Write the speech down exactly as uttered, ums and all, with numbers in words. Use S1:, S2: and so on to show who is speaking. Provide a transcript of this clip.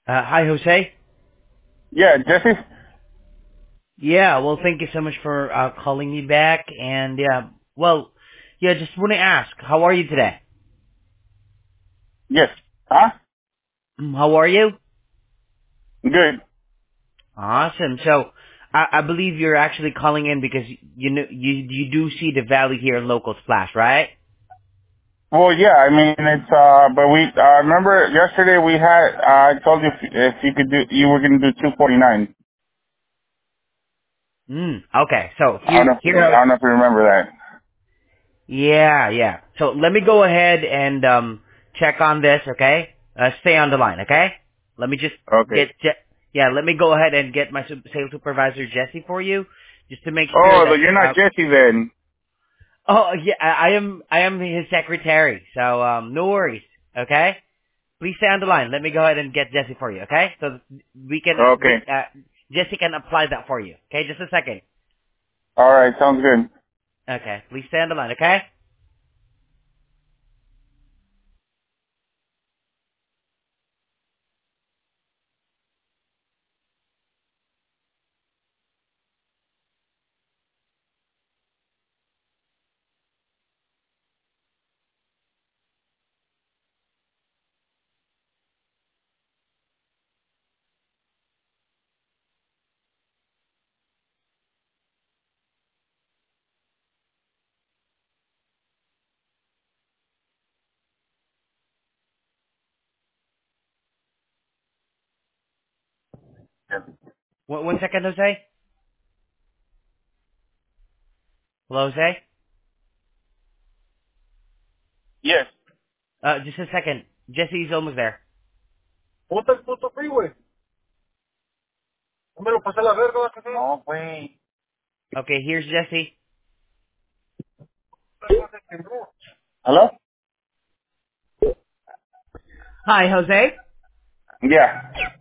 S1: Uh, hi, Jose.
S2: Yeah, Jesse?
S1: Yeah, well, thank you so much for uh, calling me back. And yeah, well, yeah, just want to ask, how are you today?
S2: Yes. Huh?
S1: Mm, How are you?
S2: Good.
S1: Awesome. So, I, I believe you're actually calling in because you know you you do see the value here in Local Splash, right?
S2: Well, yeah, I mean, it's, uh, but we, uh, remember yesterday we had, uh, I told you if, if you could do, you were going to do two forty-nine.
S1: Mm, okay. So
S2: I don't
S1: here
S2: know if,
S1: here
S2: I
S1: how
S2: don't know if you remember that.
S1: yeah yeah. So let me go ahead and um check on this. Okay. Uh, stay on the line. Okay. Let me just
S2: Okay.
S1: get Je- yeah. Let me go ahead and get my sup- sales supervisor Jesse for you, just to make sure
S2: Oh, but
S1: that
S2: you're not
S1: uh,
S2: Jesse then.
S1: oh yeah, I I am I am his secretary. So um no worries. Okay. Please stay on the line. Let me go ahead and get Jesse for you. Okay. So we can uh,
S2: Okay.
S1: we, uh, Jesse can apply that for you. Okay. Just a second.
S2: Alright, sounds good.
S1: Okay. Please stay on the line. Okay. One, one second, Jose. Hello, Jose.
S2: Yes.
S1: Uh, just a second. Jesse's almost there.
S2: Puta el puto freeway. No me lo pasé a la verga, ¿vas a hacer? No, güey.
S1: Okay, here's Jesse.
S2: Hello?
S1: Hi, Jose.
S2: Yeah.